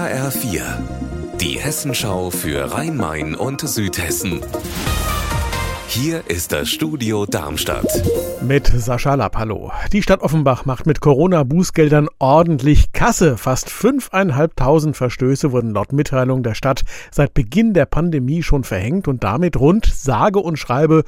HR4, die Hessenschau für Rhein-Main und Südhessen. Hier ist das Studio Darmstadt. Mit Sascha Lapp, hallo. Die Stadt Offenbach macht mit Corona-Bußgeldern ordentlich Kasse. Fast 5.500 Verstöße wurden laut Mitteilung der Stadt seit Beginn der Pandemie schon verhängt und damit rund, sage und schreibe,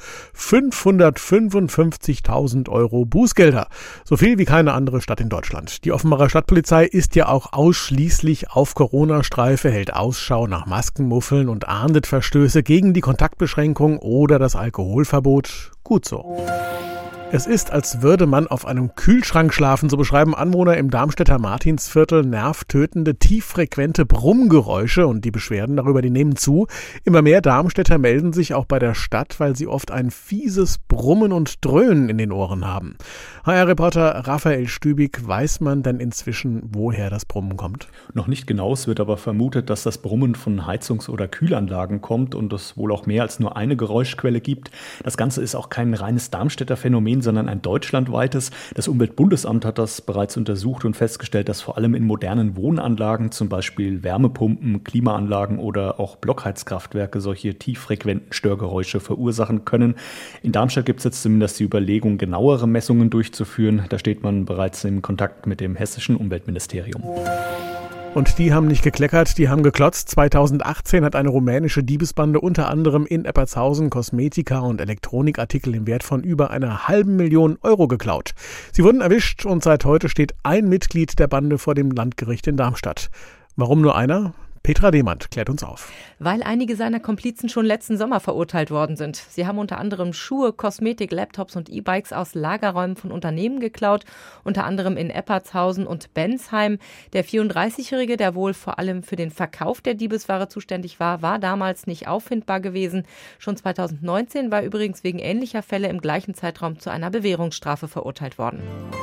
555.000 Euro Bußgelder. So viel wie keine andere Stadt in Deutschland. Die Offenbacher Stadtpolizei ist ja auch ausschließlich auf Corona-Streife, hält Ausschau nach Maskenmuffeln und ahndet Verstöße gegen die Kontaktbeschränkung oder das Alkoholverbot. Gut so. Es ist, als würde man auf einem Kühlschrank schlafen, so beschreiben Anwohner im Darmstädter Martinsviertel nervtötende, tieffrequente Brummgeräusche und die Beschwerden darüber, die nehmen zu. Immer mehr Darmstädter melden sich auch bei der Stadt, weil sie oft ein fieses Brummen und Dröhnen in den Ohren haben. HR-Reporter Raphael Stübig, weiß man denn inzwischen, woher das Brummen kommt? Noch nicht genau, es wird aber vermutet, dass das Brummen von Heizungs- oder Kühlanlagen kommt und es wohl auch mehr als nur eine Geräuschquelle gibt. Das Ganze ist auch kein reines Darmstädter Phänomen, sondern ein deutschlandweites. Das Umweltbundesamt hat das bereits untersucht und festgestellt, dass vor allem in modernen Wohnanlagen, zum Beispiel Wärmepumpen, Klimaanlagen oder auch Blockheizkraftwerke, solche tieffrequenten Störgeräusche verursachen können. In Darmstadt gibt es jetzt zumindest die Überlegung, genauere Messungen durchzuführen. Da steht man bereits in Kontakt mit dem hessischen Umweltministerium. Und die haben nicht gekleckert, die haben geklotzt. 2018 hat eine rumänische Diebesbande unter anderem in Eppertshausen Kosmetika und Elektronikartikel im Wert von über 500.000 Euro geklaut. Sie wurden erwischt und seit heute steht ein Mitglied der Bande vor dem Landgericht in Darmstadt. Warum nur einer? Petra Demand klärt uns auf. Weil einige seiner Komplizen schon letzten Sommer verurteilt worden sind. Sie haben unter anderem Schuhe, Kosmetik, Laptops und E-Bikes aus Lagerräumen von Unternehmen geklaut, unter anderem in Eppertshausen und Bensheim. Der 34-Jährige, der wohl vor allem für den Verkauf der Diebesware zuständig war damals nicht auffindbar gewesen. Schon 2019 war übrigens wegen ähnlicher Fälle im gleichen Zeitraum zu einer Bewährungsstrafe verurteilt worden.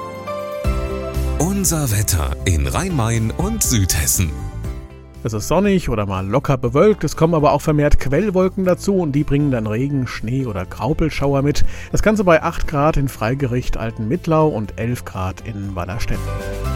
Unser Wetter in Rhein-Main und Südhessen. Es ist sonnig oder mal locker bewölkt, es kommen aber auch vermehrt Quellwolken dazu und die bringen dann Regen, Schnee oder Graupelschauer mit. Das Ganze bei 8 Grad in Freigericht Altenmittlau und 11 Grad in Wallerstedt.